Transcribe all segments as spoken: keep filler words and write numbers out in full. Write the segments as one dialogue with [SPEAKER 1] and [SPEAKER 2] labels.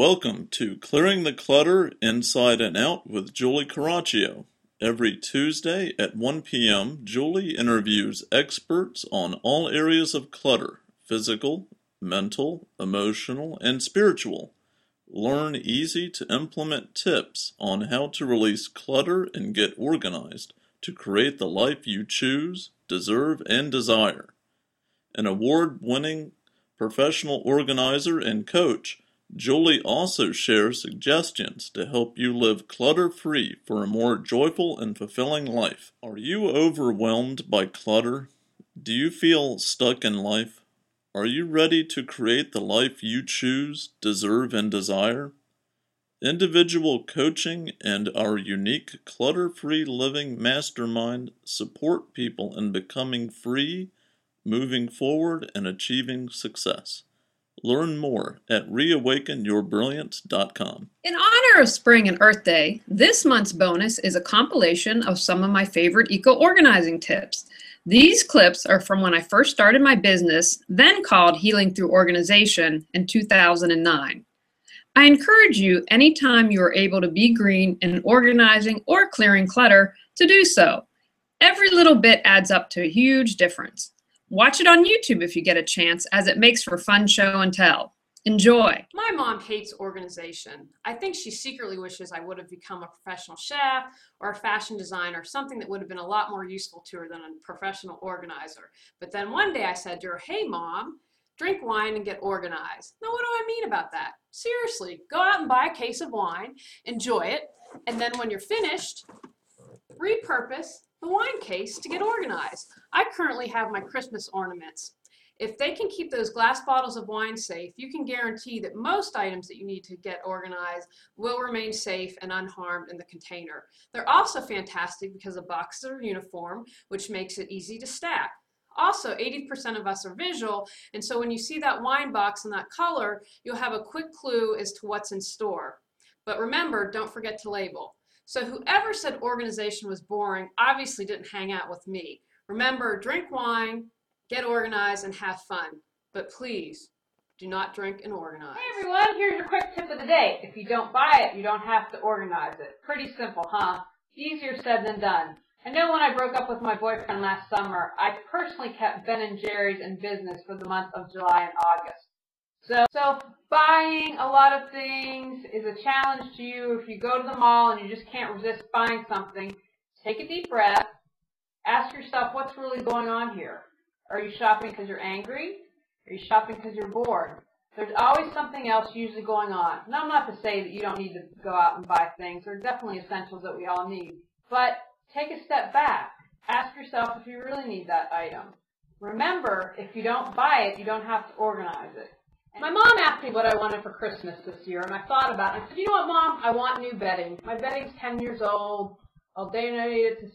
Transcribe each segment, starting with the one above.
[SPEAKER 1] Welcome to Clearing the Clutter Inside and Out with Julie Caraccio. Every Tuesday at one p m, Julie interviews experts on all areas of clutter: physical, mental, emotional, and spiritual. Learn easy to implement tips on how to release clutter and get organized to create the life you choose, deserve, and desire. An award-winning professional organizer and coach, Julie also shares suggestions to help you live clutter-free for a more joyful and fulfilling life. Are you overwhelmed by clutter? Do you feel stuck in life? Are you ready to create the life you choose, deserve, and desire? Individual coaching and our unique clutter-free living mastermind support people in becoming free, moving forward, and achieving success. Learn more at reawaken your brilliance dot com.
[SPEAKER 2] In honor of Spring and Earth Day, this month's bonus is a compilation of some of my favorite eco-organizing tips. These clips are from when I first started my business, then called Healing Through Organization, in two thousand nine. I encourage you, anytime you are able to be green in organizing or clearing clutter, to do so. Every little bit adds up to a huge difference. Watch it on YouTube if you get a chance, as it makes for fun show and tell. Enjoy.
[SPEAKER 3] My mom hates organization. I think she secretly wishes I would have become a professional chef or a fashion designer, something that would have been a lot more useful to her than a professional organizer. But then one day I said to her, "Hey Mom, drink wine and get organized." Now what do I mean about that? Seriously, go out and buy a case of wine, enjoy it, and then when you're finished, repurpose the wine case to get organized. I currently have my Christmas ornaments. If they can keep those glass bottles of wine safe, you can guarantee that most items that you need to get organized will remain safe and unharmed in the container. They're also fantastic because the boxes are uniform, which makes it easy to stack. Also, eighty percent of us are visual, and so when you see that wine box and that color, you'll have a quick clue as to what's in store. But remember, don't forget to label. So whoever said organization was boring obviously didn't hang out with me. Remember, drink wine, get organized, and have fun. But please, do not drink and organize.
[SPEAKER 4] Hey everyone, here's your quick tip of the day. If you don't buy it, you don't have to organize it. Pretty simple, huh? Easier said than done. I know when I broke up with my boyfriend last summer, I personally kept Ben and Jerry's in business for the month of July and August. So, so buying a lot of things is a challenge to you. If you go to the mall and you just can't resist buying something, take a deep breath. Ask yourself, what's really going on here? Are you shopping because you're angry? Are you shopping because you're bored? There's always something else usually going on. And I'm not to say that you don't need to go out and buy things. There are definitely essentials that we all need. But take a step back. Ask yourself if you really need that item. Remember, if you don't buy it, you don't have to organize it. My mom asked me what I wanted for Christmas this year, and I thought about it. I said, you know what, Mom? I want new bedding. My bedding's ten years old. I'll donate it to,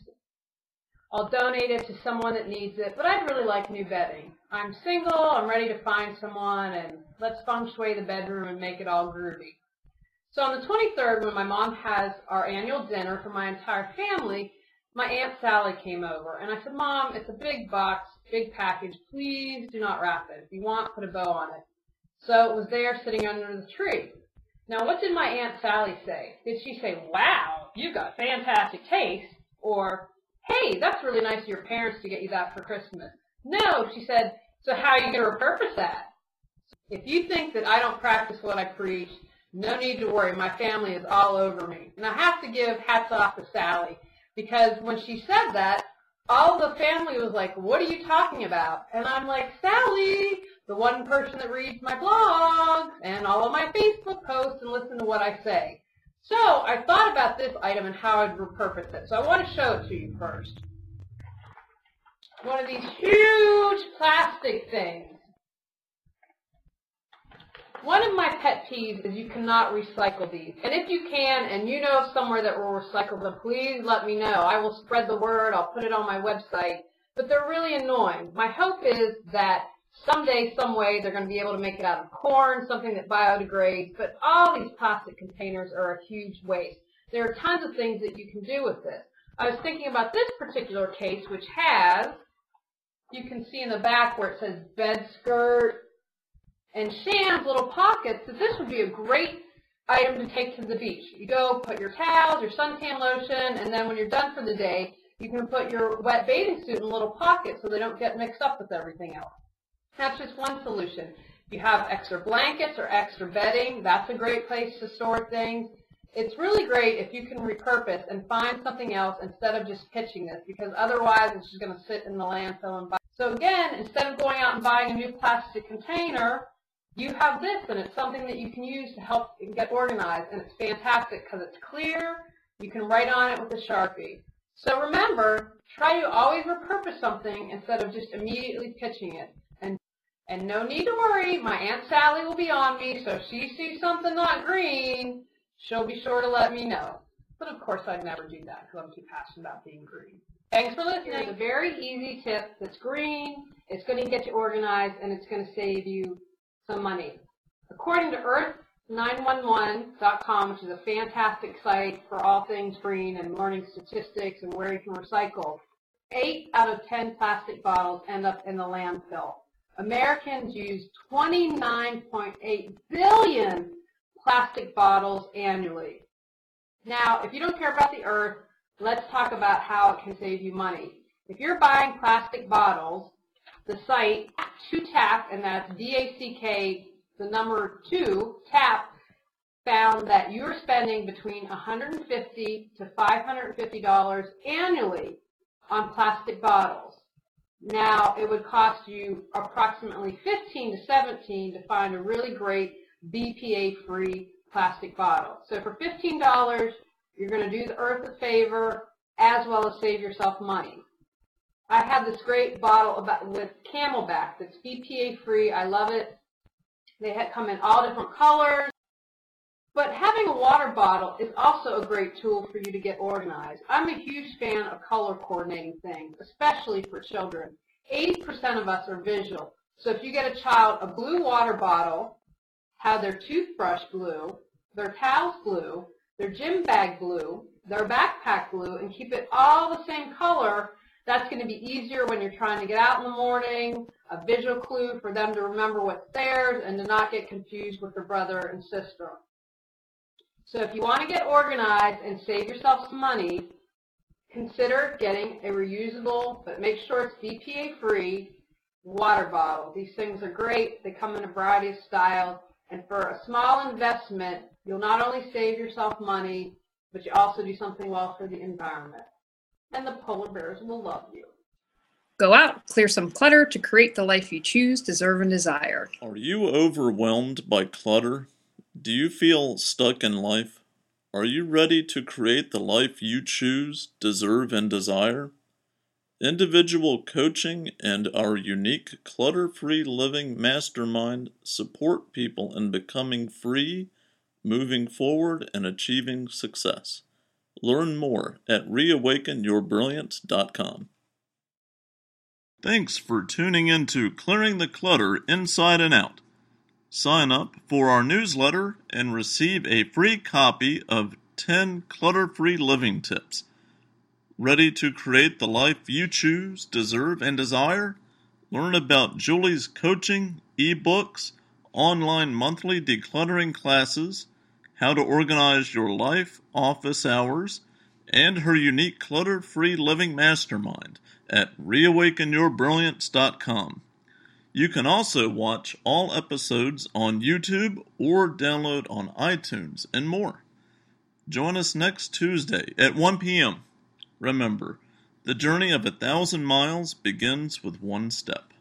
[SPEAKER 4] I'll donate it to someone that needs it, but I'd really like new bedding. I'm single. I'm ready to find someone, and let's feng shui the bedroom and make it all groovy. So on the twenty-third, when my mom has our annual dinner for my entire family, my Aunt Sally came over, and I said, Mom, it's a big box, big package. Please do not wrap it. If you want, put a bow on it. So it was there sitting under the tree. Now, what did my Aunt Sally say? Did she say, wow, you've got fantastic taste? Or, hey, that's really nice of your parents to get you that for Christmas? No, she said, so how are you going to repurpose that? If you think that I don't practice what I preach, no need to worry. My family is all over me. And I have to give hats off to Sally, because when she said that, all the family was like, what are you talking about? And I'm like, Sally, the one person that reads my blog and all of my Facebook posts and listen to what I say. So I thought about this item and how I'd repurpose it. So I want to show it to you first. One of these huge plastic things. One of my pet peeves is you cannot recycle these. And if you can, and you know of somewhere that will recycle them, please let me know. I will spread the word. I'll put it on my website. But they're really annoying. My hope is that someday, some way, they're going to be able to make it out of corn, something that biodegrades. But all these plastic containers are a huge waste. There are tons of things that you can do with this. I was thinking about this particular case, which has, you can see in the back where it says bed skirt, and Sham's little pockets, that this would be a great item to take to the beach. You go put your towels, your suntan lotion, and then when you're done for the day, you can put your wet bathing suit in a little pocket so they don't get mixed up with everything else. That's just one solution. If you have extra blankets or extra bedding, that's a great place to store things. It's really great if you can repurpose and find something else instead of just pitching this, because otherwise it's just going to sit in the landfill and buy. So again, instead of going out and buying a new plastic container, you have this, and it's something that you can use to help get organized, and it's fantastic because it's clear. You can write on it with a Sharpie. So remember, try to always repurpose something instead of just immediately pitching it. And and no need to worry, my Aunt Sally will be on me, so if she sees something not green, she'll be sure to let me know. But of course, I'd never do that because I'm too passionate about being green. Thanks for listening. Here's a very easy tip that's green. It's going to get you organized, and it's going to save you some money. According to earth nine one one dot com, which is a fantastic site for all things green and learning statistics and where you can recycle, eight out of ten plastic bottles end up in the landfill. Americans use twenty-nine point eight billion plastic bottles annually. Now, if you don't care about the earth, let's talk about how it can save you money. If you're buying plastic bottles, the site two tap, and that's D A C K, the number two, tap, found that you're spending between one hundred fifty to five hundred fifty dollars annually on plastic bottles. Now, it would cost you approximately fifteen to seventeen to find a really great B P A-free plastic bottle. So for fifteen dollars, you're going to do the earth a favor as well as save yourself money. I have this great bottle about, with Camelback that's B P A-free. I love it. They come in all different colors. But having a water bottle is also a great tool for you to get organized. I'm a huge fan of color coordinating things, especially for children. eighty percent of us are visual. So if you get a child a blue water bottle, have their toothbrush blue, their towels blue, their gym bag blue, their backpack blue, and keep it all the same color, that's going to be easier when you're trying to get out in the morning, a visual clue for them to remember what's theirs and to not get confused with their brother and sister. So if you want to get organized and save yourself some money, consider getting a reusable, but make sure it's B P A-free, water bottle. These things are great. They come in a variety of styles. And for a small investment, you'll not only save yourself money, but you also do something well for the environment. And the polar bears will love you.
[SPEAKER 2] Go out, clear some clutter to create the life you choose, deserve, and desire.
[SPEAKER 1] Are you overwhelmed by clutter? Do you feel stuck in life? Are you ready to create the life you choose, deserve, and desire? Individual coaching and our unique clutter-free living mastermind support people in becoming free, moving forward, and achieving success. Learn more at reawaken your brilliance dot com. Thanks for tuning in to Clearing the Clutter Inside and Out. Sign up for our newsletter and receive a free copy of ten clutter-free living tips. Ready to create the life you choose, deserve, and desire? Learn about Julie's coaching, ebooks, online monthly decluttering classes, how to organize your life, office hours, and her unique clutter-free living mastermind at reawaken your brilliance dot com. You can also watch all episodes on YouTube or download on iTunes and more. Join us next Tuesday at one p.m. Remember, the journey of a thousand miles begins with one step.